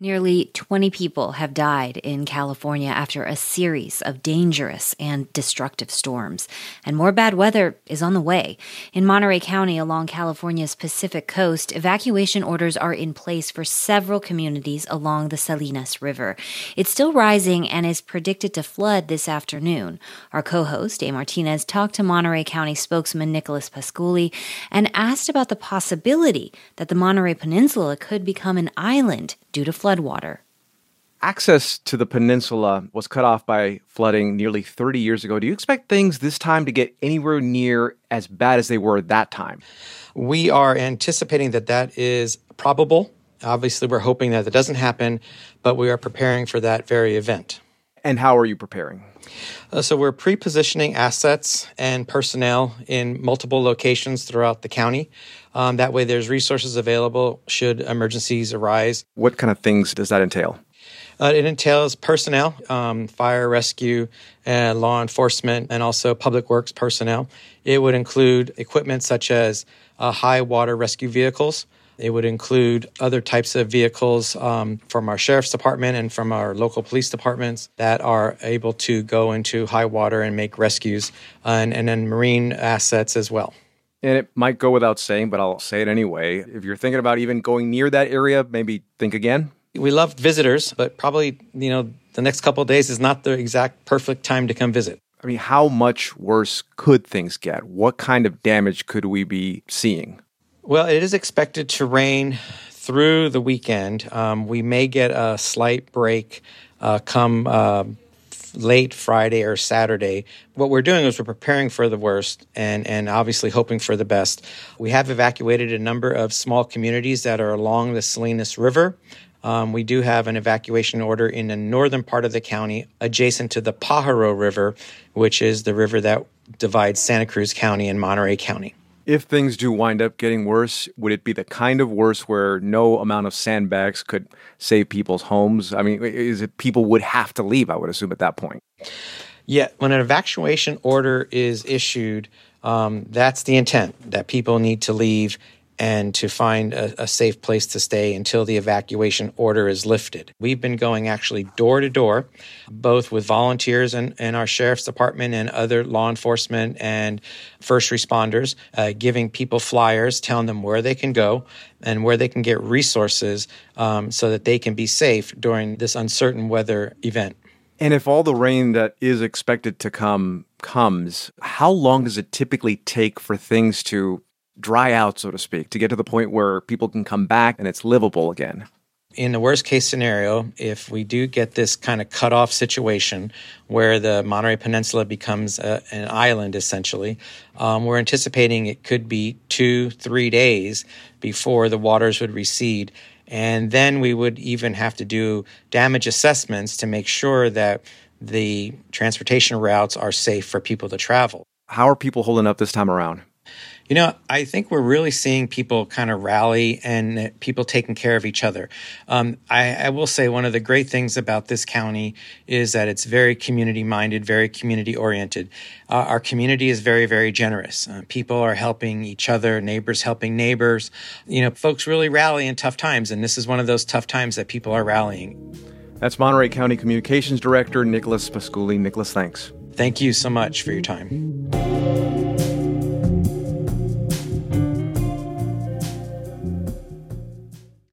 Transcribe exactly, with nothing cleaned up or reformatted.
Nearly twenty people have died in California after a series of dangerous and destructive storms, and more bad weather is on the way. In Monterey County along California's Pacific coast, evacuation orders are in place for several communities along the Salinas River. It's still rising and is predicted to flood this afternoon. Our co-host, A. Martinez, talked to Monterey County spokesman Nicholas Pasculi and asked about the possibility that the Monterey Peninsula could become an island due to floodwater. Access to the peninsula was cut off by flooding nearly thirty years ago. Do you expect things this time to get anywhere near as bad as they were at that time? We are anticipating that that is probable. Obviously, we're hoping that that doesn't happen, but we are preparing for that very event. And how are you preparing? Uh, so we're pre-positioning assets and personnel in multiple locations throughout the county. Um, that way there's resources available should emergencies arise. What kind of things does that entail? Uh, it entails personnel, um, fire, rescue, and law enforcement, and also public works personnel. It would include equipment such as uh, high water rescue vehicles. It would include other types of vehicles um, from our sheriff's department and from our local police departments that are able to go into high water and make rescues, uh, and, and then marine assets as well. And it might go without saying, but I'll say it anyway. If you're thinking about even going near that area, maybe think again. We love visitors, but probably, you know, the next couple of days is not the exact perfect time to come visit. I mean, how much worse could things get? What kind of damage could we be seeing? Well, it is expected to rain through the weekend. Um, we may get a slight break uh, come uh, late Friday or Saturday. What we're doing is we're preparing for the worst and, and obviously hoping for the best. We have evacuated a number of small communities that are along the Salinas River. Um, we do have an evacuation order in the northern part of the county adjacent to the Pajaro River, which is the river that divides Santa Cruz County and Monterey County. If things do wind up getting worse, would it be the kind of worse where no amount of sandbags could save people's homes? I mean, is it people would have to leave, I would assume, at that point? Yeah, when an evacuation order is issued, um, that's the intent, that people need to leave and to find a, a safe place to stay until the evacuation order is lifted. We've been going actually door to door, both with volunteers and, and our sheriff's department and other law enforcement and first responders, uh, giving people flyers, telling them where they can go and where they can get resources um, so that they can be safe during this uncertain weather event. And if all the rain that is expected to come comes, how long does it typically take for things to dry out, so to speak, to get to the point where people can come back and it's livable again? In the worst case scenario, if we do get this kind of cutoff situation where the Monterey Peninsula becomes a, an island, essentially, um, we're anticipating it could be two, three days before the waters would recede. And then we would even have to do damage assessments to make sure that the transportation routes are safe for people to travel. How are people holding up this time around? You know, I think we're really seeing people kind of rally and people taking care of each other. Um, I, I will say one of the great things about this county is that it's very community-minded, very community-oriented. Uh, our community is very, very generous. Uh, people are helping each other, neighbors helping neighbors. You know, folks really rally in tough times, and this is one of those tough times that people are rallying. That's Monterey County Communications Director Nicholas Pasculi. Nicholas, thanks. Thank you so much for your time.